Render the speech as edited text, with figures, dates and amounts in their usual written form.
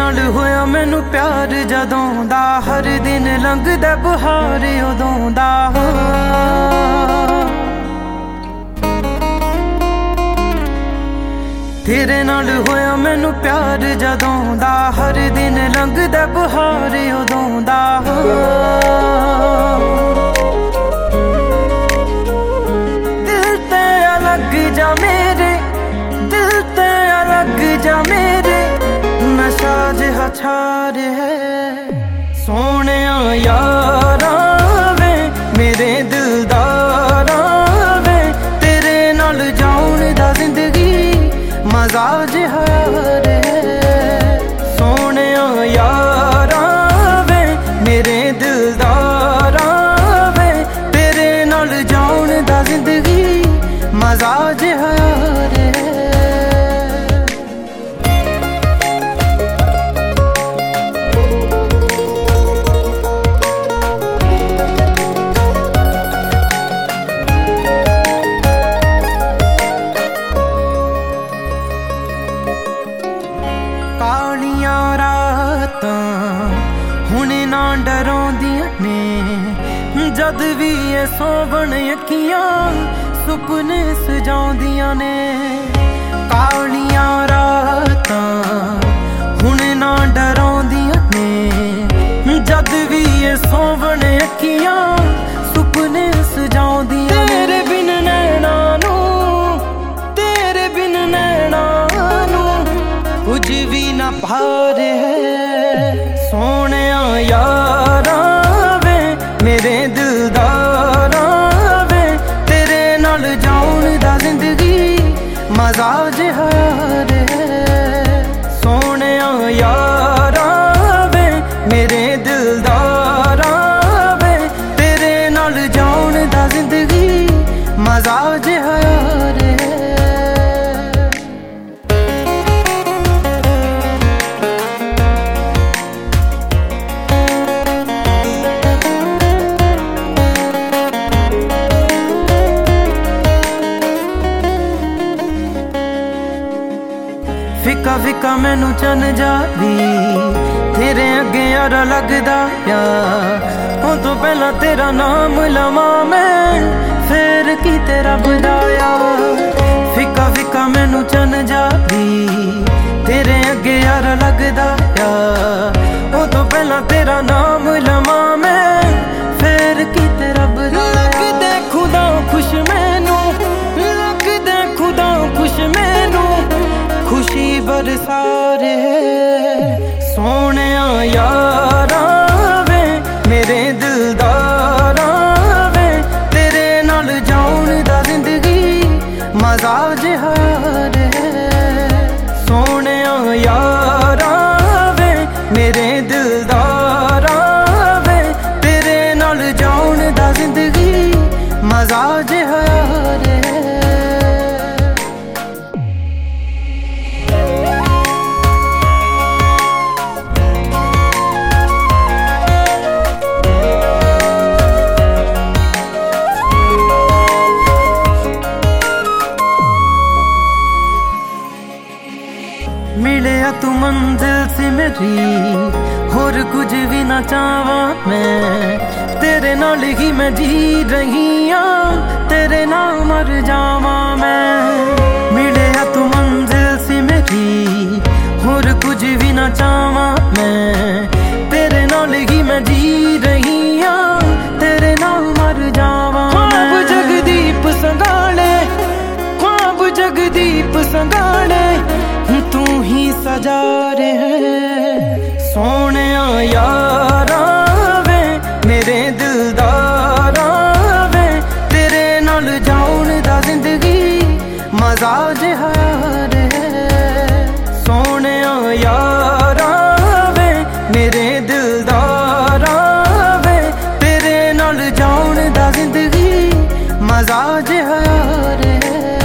नाल होया मैनू प्यार जदों दा, हर दिन लंघदा बहार उदों दा। तेरे नाल होया मैनू प्यार जदों दा, हर दिन लंघदा बहार उदों दा। दिल ते अलग जा मेरे, दिल ते अलग जा मेरे, नशा जिहा छा रहा सोने यारा वे मेरे दिलदारा वे। तेरे नाल जाऊन दा जिंदगी मजा जिहा रे सोने यारा वे मेरे दिलदारा वे। तेरे नाल जाऊन दा जिंदगी मजा जिहा रे। कालियां रातां हुणे ना डराउंदियां ने, जद भी ये सोवण अखियां सुपने सजाउंदियां ने। कालियां रातां हुणे ना डराउंदियां ने, जद भी ये सोवण अखियां सुपने सजाउंदियां। तेरे बिन नैना नू, तेरे बिन नैना नू कुछ भी ना भारे सोने यारा वे मेरे दिलदारा वे। तेरे नाल जाऊन दा जिंदगी मजा जिहा रे सोने यारा वे मेरे दिलदारा वे। तेरे नाल जाऊन दा जिंदगी मजा जिहा रे। फिका फिका मैनू चन जावी तेरे अगे यारा लगदा या, उस तो पहला तेरा नाम लवां मैं फिर की तेरा बजाया। फिका फिका मैनू चन जावी तेरे अगे यारा लगदा या, उस तो पहला तेरा नाम लवां मैं फिर की तेरा बजाया। लगदे खुदा खुश मैनू, लगदे खुदा खुश मैनू, खुशी बरसा रे सोने यारा वे मेरे दिलदारा वे। तेरे नाल जाऊन दा जिंदगी मजा जिहा रे सोने यारा वे मेरे दिलदारा वे। तेरे नाल जाऊन दा जिंदगी मजा जिहा रे। मिलिया तू मंजिल से मेरी, होर कुछ भी ना चाहवा मैं। तेरे नाल ही मैं जी रही हाँ, तेरे नाल मर जावा मैं। मिलिया तू मंजिल से मेरी, होर कुछ भी ना चाहवा मैं। तेरे नाल ही मैं जी रही हाँ, तेरे नाल मर जावा। ख्वाब जगदीप संगाले, ख्वाब जगदीप संगाले, तू ही सजा रहे सोने यारा वे मेरे दिलदारा वे। तेरे नाल जाऊन दा जिंदगी मजा जिहा रे सोने यारा वे मेरे दिलदारा वे। तेरे नाल जाऊन दा जिंदगी मजा जिहा रे।